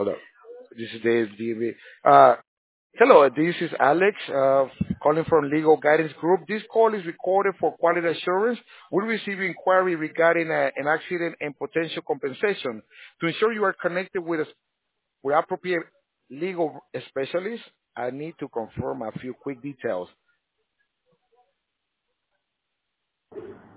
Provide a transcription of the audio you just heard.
Hold up. This is Dave DB. Uh, Hello, this is Alex calling from Legal Guidance Group. This call is recorded for quality assurance. We receive inquiry regarding an accident and potential compensation. To ensure you are connected with appropriate legal specialists, I need to confirm a few quick details.